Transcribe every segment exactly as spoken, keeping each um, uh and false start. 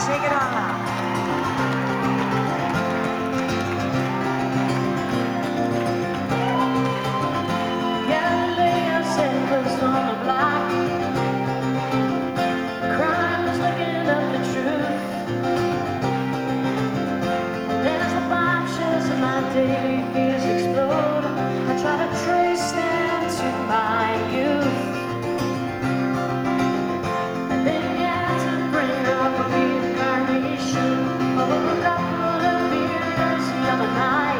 Sing it out loud. Galileo said was on the block. Crime was looking up the truth. As the bombshells of my daily fears explode, I try to trace them to my youth. And then you have to bring up a reincarnation of a couple of years the other night.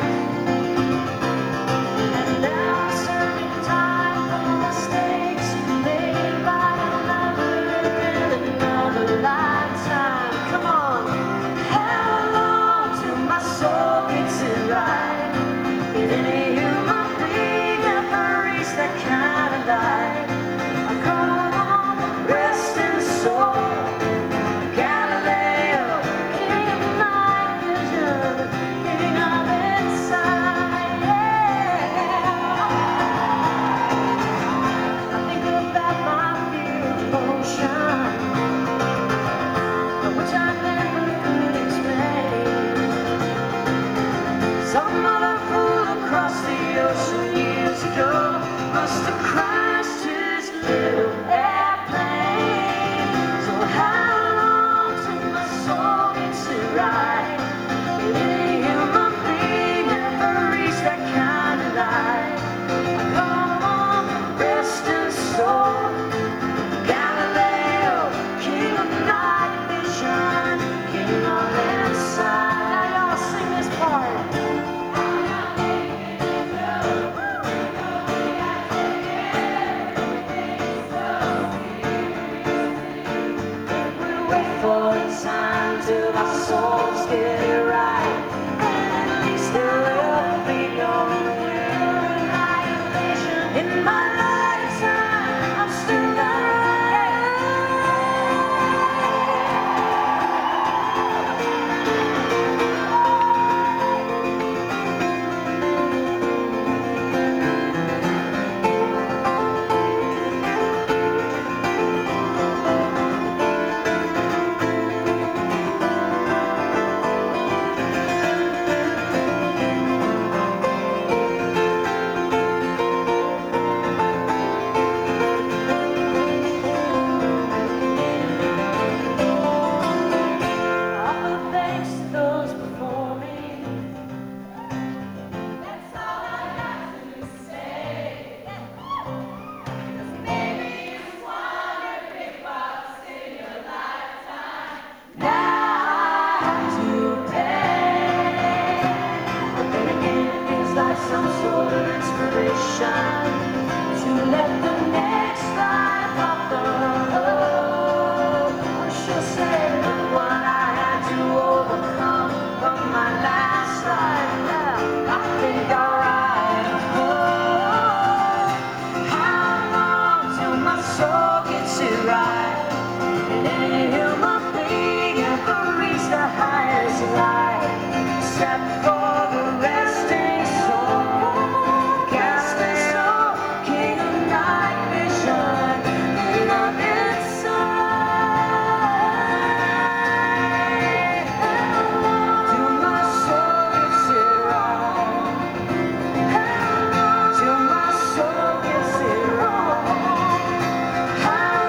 And now I'm serving time for mistakes made by another in another lifetime. Come on, how long till my soul gets it right? Did any human being ever reach that kind of light? I come on, resting soul, Galileo, king of night vision, king of insight. Yeah. I think about my fear of motion, which I never could explain. Some other fool across the ocean years ago must have crashed his little airplane. So how long till my soul gets it right? Did any human being ever reach that kind of light? Come on, resting soul, Galileo, king of night vision, king of insight. Now y'all sing this part. For a time till our souls get it right, and at least they'll help me know we're annihilation. In my lifetime, I'm still some sort of inspiration to let the next life off the hook. Or she'll say that what I had to overcome from my last life, yeah, I think I'll write a book. How long till my soul gets it right? Did any human being ever reach the highest light? Except for the resting soul, Galileo, king of night vision, king of insight. How long till my soul gets it right? How long till my soul gets it wrong? How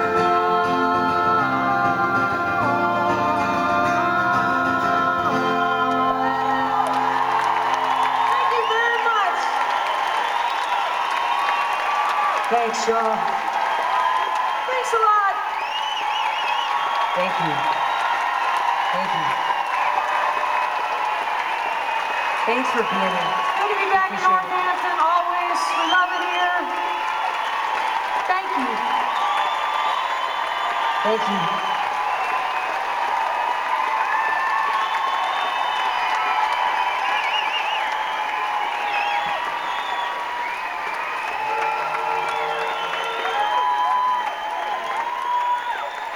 Thanks, y'all. Thanks a lot. Thank you. Thank you. Thanks for being here. Good to be back in Appreciate it. Northampton, always. We love it here. Thank you. Thank you.